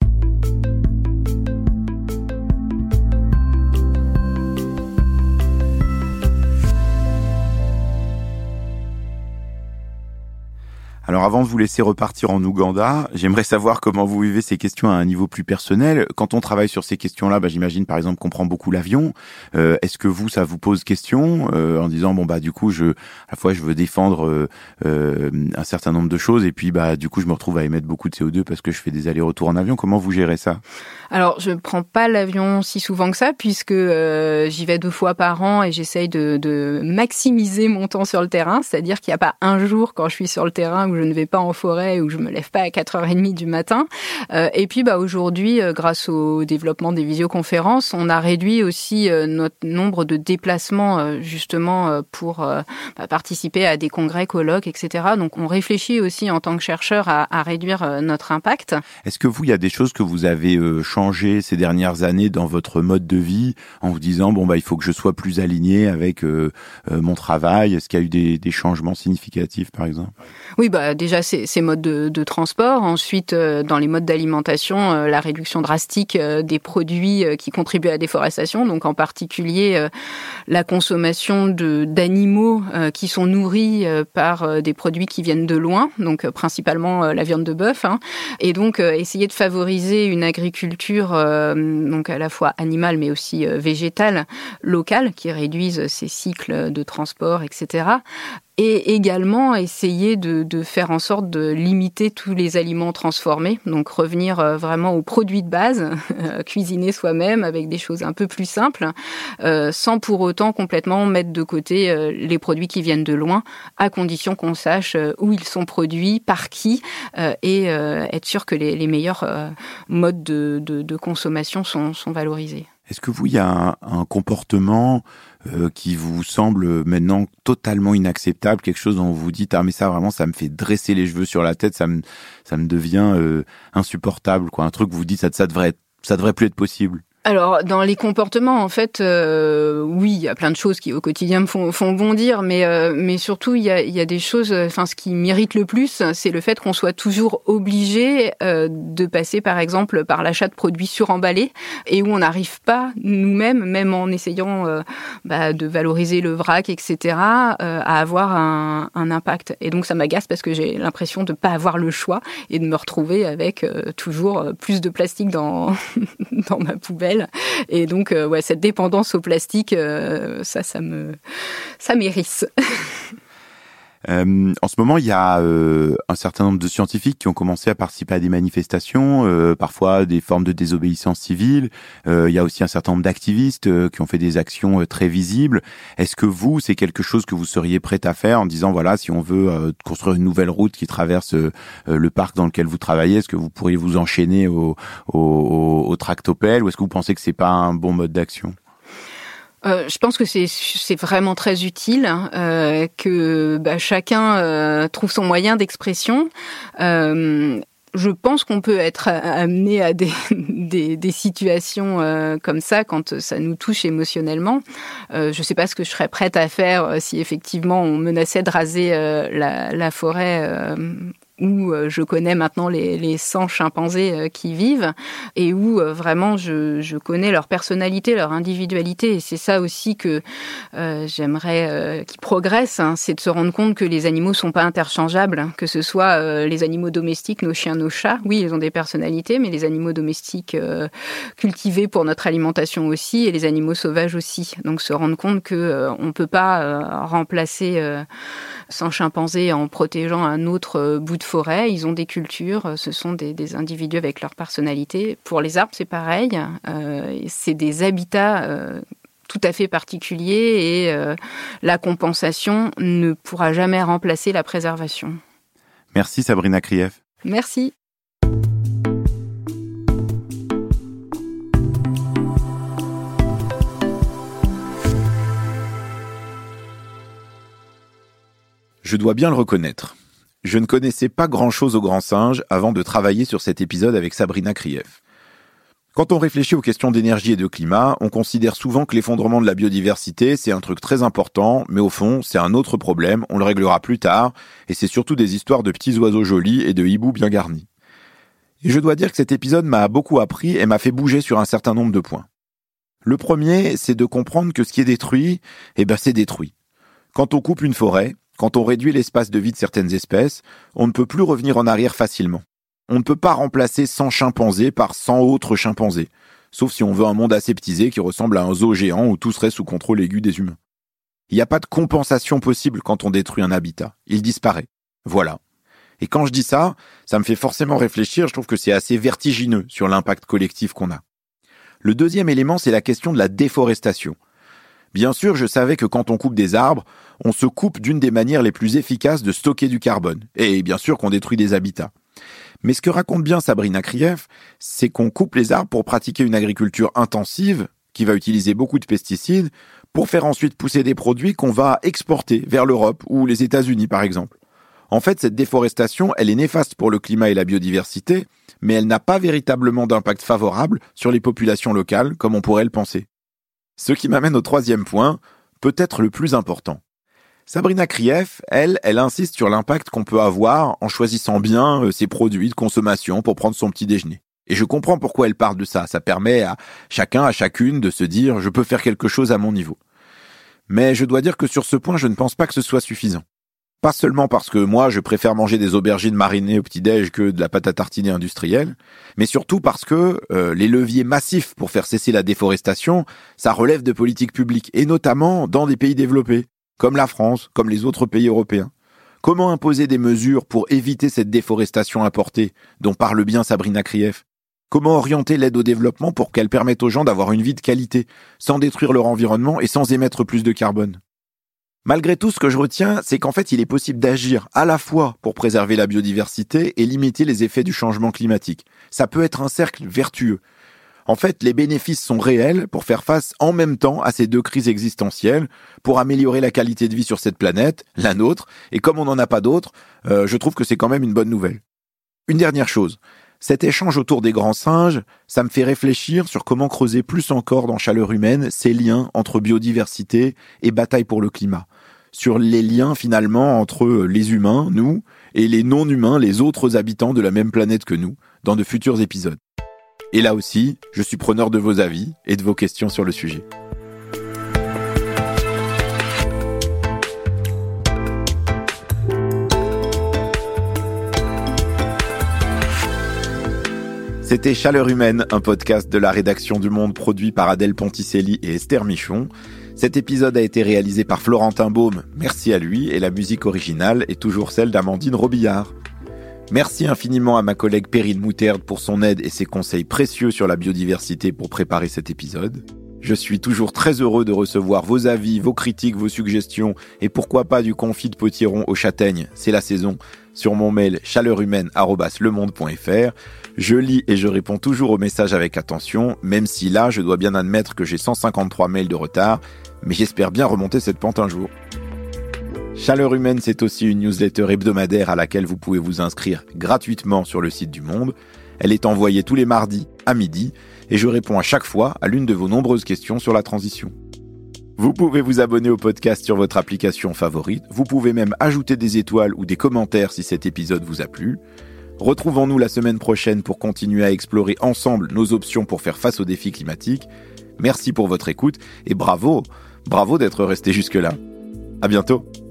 Alors avant de vous laisser repartir en Ouganda, j'aimerais savoir comment vous vivez ces questions à un niveau plus personnel. Quand on travaille sur ces questions-là, j'imagine par exemple qu'on prend beaucoup l'avion. Est-ce que ça vous pose question en disant du coup à la fois je veux défendre un certain nombre de choses et puis du coup je me retrouve à émettre beaucoup de CO2 parce que je fais des allers-retours en avion. Comment vous gérez ça ? Alors je prends pas l'avion si souvent que ça puisque j'y vais 2 fois par an et j'essaye de maximiser mon temps sur le terrain, c'est-à-dire qu'il n'y a pas un jour quand je suis sur le terrain où je ne vais pas en forêt ou je me lève pas à 4h30 du matin. Et puis aujourd'hui, grâce au développement des visioconférences, on a réduit aussi notre nombre de déplacements justement pour participer à des congrès, colloques, etc. Donc on réfléchit aussi en tant que chercheur à réduire notre impact. Est-ce que il y a des choses que vous avez changé ces dernières années dans votre mode de vie en vous disant il faut que je sois plus aligné avec mon travail ? Est-ce qu'il y a eu des changements significatifs par exemple ? Oui, déjà ces modes de transport. Ensuite, dans les modes d'alimentation, la réduction drastique des produits qui contribuent à la déforestation. Donc en particulier la consommation d'animaux qui sont nourris par des produits qui viennent de loin. Donc principalement la viande de bœuf. Et donc essayer de favoriser une agriculture donc à la fois animale mais aussi végétale locale qui réduise ces cycles de transport, etc. Et également essayer de faire en sorte de limiter tous les aliments transformés, donc revenir vraiment aux produits de base, cuisiner soi-même avec des choses un peu plus simples, sans pour autant complètement mettre de côté les produits qui viennent de loin, à condition qu'on sache où ils sont produits, par qui, et être sûr que les meilleurs modes de consommation sont valorisés. Est-ce que il y a un comportement qui vous semble maintenant totalement inacceptable, quelque chose dont vous vous dites mais ça vraiment ça me fait dresser les cheveux sur la tête, ça me devient insupportable, un truc que vous dites ça devrait plus être possible? Alors, dans les comportements, en fait, oui, il y a plein de choses qui, au quotidien, me font bondir, mais surtout, il y a des choses, ce qui m'irrite le plus, c'est le fait qu'on soit toujours obligé de passer, par exemple, par l'achat de produits suremballés et où on n'arrive pas, nous-mêmes, même en essayant de valoriser le vrac, etc., à avoir un impact. Et donc, ça m'agace parce que j'ai l'impression de ne pas avoir le choix et de me retrouver avec toujours plus de plastique dans ma poubelle. Et donc, cette dépendance au plastique, ça m'hérisse. En ce moment, il y a un certain nombre de scientifiques qui ont commencé à participer à des manifestations, parfois des formes de désobéissance civile. Il y a aussi un certain nombre d'activistes qui ont fait des actions très visibles. Est-ce que c'est quelque chose que vous seriez prêt à faire en disant, voilà, si on veut construire une nouvelle route qui traverse le parc dans lequel vous travaillez, est-ce que vous pourriez vous enchaîner au tractopelle, ou est-ce que vous pensez que c'est pas un bon mode d'action ? Je pense que c'est vraiment très utile que chacun trouve son moyen d'expression. Je pense qu'on peut être amené à des situations comme ça quand ça nous touche émotionnellement. Je sais pas ce que je serais prête à faire si effectivement on menaçait de raser la forêt où je connais maintenant les 100 chimpanzés qui vivent et où vraiment je connais leur personnalité, leur individualité. Et c'est ça aussi que j'aimerais qu'ils progressent, c'est de se rendre compte que les animaux sont pas interchangeables, que ce soit les animaux domestiques, nos chiens, nos chats. Oui, ils ont des personnalités, mais les animaux domestiques cultivés pour notre alimentation aussi, et les animaux sauvages aussi. Donc se rendre compte que on peut pas remplacer 100 chimpanzés en protégeant un autre bout de forêt. Ils ont des cultures, ce sont des individus avec leur personnalité. Pour les arbres, c'est pareil. C'est des habitats tout à fait particuliers et la compensation ne pourra jamais remplacer la préservation. Merci Sabrina Krief. Merci. Je dois bien le reconnaître. Je ne connaissais pas grand-chose au grand singe avant de travailler sur cet épisode avec Sabrina Krief. Quand on réfléchit aux questions d'énergie et de climat, on considère souvent que l'effondrement de la biodiversité, c'est un truc très important, mais au fond, c'est un autre problème, on le réglera plus tard, et c'est surtout des histoires de petits oiseaux jolis et de hiboux bien garnis. Et je dois dire que cet épisode m'a beaucoup appris et m'a fait bouger sur un certain nombre de points. Le premier, c'est de comprendre que ce qui est détruit, c'est détruit. Quand on coupe une forêt, quand on réduit l'espace de vie de certaines espèces, on ne peut plus revenir en arrière facilement. On ne peut pas remplacer 100 chimpanzés par 100 autres chimpanzés, sauf si on veut un monde aseptisé qui ressemble à un zoo géant où tout serait sous contrôle aigu des humains. Il n'y a pas de compensation possible quand on détruit un habitat. Il disparaît. Voilà. Et quand je dis ça, ça me fait forcément réfléchir, je trouve que c'est assez vertigineux sur l'impact collectif qu'on a. Le deuxième élément, c'est la question de la déforestation. Bien sûr, je savais que quand on coupe des arbres, on se coupe d'une des manières les plus efficaces de stocker du carbone. Et bien sûr qu'on détruit des habitats. Mais ce que raconte bien Sabrina Krief, c'est qu'on coupe les arbres pour pratiquer une agriculture intensive, qui va utiliser beaucoup de pesticides, pour faire ensuite pousser des produits qu'on va exporter vers l'Europe ou les États-Unis par exemple. En fait, cette déforestation, elle est néfaste pour le climat et la biodiversité, mais elle n'a pas véritablement d'impact favorable sur les populations locales, comme on pourrait le penser. Ce qui m'amène au troisième point, peut-être le plus important. Sabrina Krief, elle insiste sur l'impact qu'on peut avoir en choisissant bien ses produits de consommation pour prendre son petit déjeuner. Et je comprends pourquoi elle parle de ça. Ça permet à chacun, à chacune de se dire « je peux faire quelque chose à mon niveau ». Mais je dois dire que sur ce point, je ne pense pas que ce soit suffisant. Pas seulement parce que moi, je préfère manger des aubergines marinées au petit-déj que de la pâte à tartiner industrielle, mais surtout parce que les leviers massifs pour faire cesser la déforestation, ça relève de politiques publiques, et notamment dans des pays développés, comme la France, comme les autres pays européens. Comment imposer des mesures pour éviter cette déforestation importée, dont parle bien Sabrina Krief ? Comment orienter l'aide au développement pour qu'elle permette aux gens d'avoir une vie de qualité, sans détruire leur environnement et sans émettre plus de carbone ? Malgré tout, ce que je retiens, c'est qu'en fait, il est possible d'agir à la fois pour préserver la biodiversité et limiter les effets du changement climatique. Ça peut être un cercle vertueux. En fait, les bénéfices sont réels pour faire face en même temps à ces deux crises existentielles, pour améliorer la qualité de vie sur cette planète, la nôtre, et comme on n'en a pas d'autre, je trouve que c'est quand même une bonne nouvelle. Une dernière chose. Cet échange autour des grands singes, ça me fait réfléchir sur comment creuser plus encore dans Chaleur Humaine ces liens entre biodiversité et bataille pour le climat. Sur les liens finalement entre les humains, nous, et les non-humains, les autres habitants de la même planète que nous, dans de futurs épisodes. Et là aussi, je suis preneur de vos avis et de vos questions sur le sujet. C'était Chaleur Humaine, un podcast de la rédaction du Monde produit par Adèle Ponticelli et Esther Michon. Cet épisode a été réalisé par Florentin Baume, merci à lui, et la musique originale est toujours celle d'Amandine Robillard. Merci infiniment à ma collègue Perrine Moutarde pour son aide et ses conseils précieux sur la biodiversité pour préparer cet épisode. Je suis toujours très heureux de recevoir vos avis, vos critiques, vos suggestions et pourquoi pas du confit de potiron aux châtaignes, c'est la saison, sur mon mail chaleurhumaine@lemonde.fr. Je lis et je réponds toujours aux messages avec attention, même si là, je dois bien admettre que j'ai 153 mails de retard, mais j'espère bien remonter cette pente un jour. Chaleur Humaine, c'est aussi une newsletter hebdomadaire à laquelle vous pouvez vous inscrire gratuitement sur le site du Monde. Elle est envoyée tous les mardis à midi et je réponds à chaque fois à l'une de vos nombreuses questions sur la transition. Vous pouvez vous abonner au podcast sur votre application favorite. Vous pouvez même ajouter des étoiles ou des commentaires si cet épisode vous a plu. Retrouvons-nous la semaine prochaine pour continuer à explorer ensemble nos options pour faire face aux défis climatiques. Merci pour votre écoute et bravo d'être resté jusque-là. À bientôt.